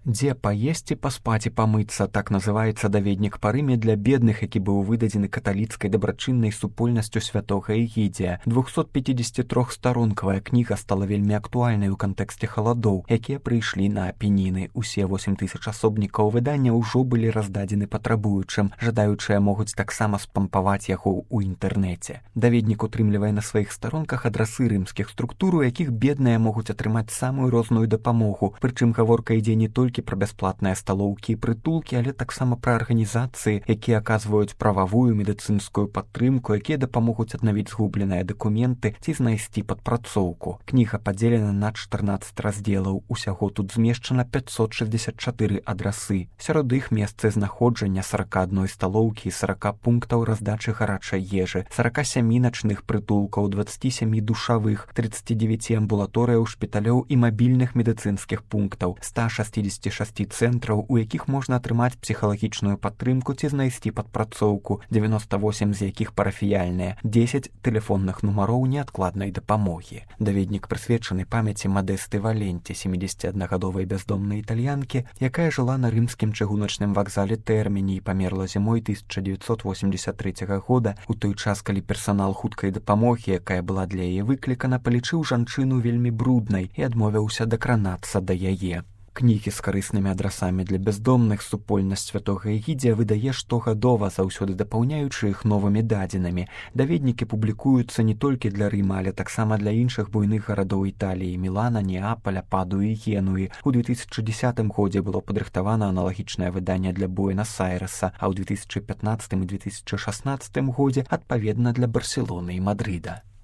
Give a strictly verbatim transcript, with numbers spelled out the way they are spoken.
Дзе паесці, паспаць і памыцца, так называецца даведнік па Рыме для бедных, які быў выдадзены каталіцкай дабрачыннай супольнасцю святога Эгідзія. двухсотпятидесятитрохстаронкавая кніга стала вельмі актуальнай у кантэксце халадоў, якія прыйшлі на Апеніны. Усе восем тысяч асобнікаў выдання ўжо былі раздадзены патрабуючым. Жадаючыя могуць таксама спампаваць яго ў інтэрнэце. Даведнік утрымлівае на сваіх старонках адрасы рымскіх структур, у якіх бедныя могуць атрымаць самую розную дапамогу. Прычым гаворка ідзе не толькі пра бясплатныя сталоўкі і прытулкі, але таксама пра арганізацыі, якія аказваюць прававую медыцынскую падтрымку, якія дапамогуць аднавіць згубленыя дакументы ці знайсці падпрацоўку. Кніга падзелена на чатырнаццаць раздзелаў. Усяго тут змешчана пятьсот шестьдесят четыре адрасы. Сярод іх месцы знаходжання сорок одной сталоўкі і сорок пунктаў раздачы гарачай ежы, сорок семь начных прытулкаў, двадцать семь душавых, тридцать девять амбулаторыяў, шпіталёў і мабільных медыцынскіх пунктаў, сто шестьдесят шесть цэнтраў, у якіх можна атрымаць псіхалагічную падтрымку ці знайсці падпрацоўку, девяносто восемь з якіх парафіяльныя, десять тэлефонных нумароў неадкладнай дапамогі. Даведнік прысвечаны памяці Мадесты Валенті, семидесятиоднагадовай бяздомнай італьянкі, якая жыла на рымскім чыгуначным вакзале Тэрміні і памерла зімой тысяча девятьсот восемьдесят третьего года, у той час, калі персанал хуткай дапамогі, якая была для яе выклікана, палічыў жанчыну вельмі бруднай і адмовіўся дакранацца да яе. Кнігі з карыснымі адрасамі для бяздомных супольнасць святога Эгідзія выдае штогадова, заўсёды дапаўняючы іх новымі дадзенымі. Даведнікі публікуюцца не толькі для Рыма, але таксама для іншых буйных гарадоў Італіі, Мілана, Неаполя, Падуі і Генуі. У две тысячи десятым годзе было падрыхтавана аналагічнае выданне для Буэнас-Айрэса, а ў две тысячи пятнадцатым і две тысячи шестнадцатым годзе адпаведна для Барселоны і Мадрыда.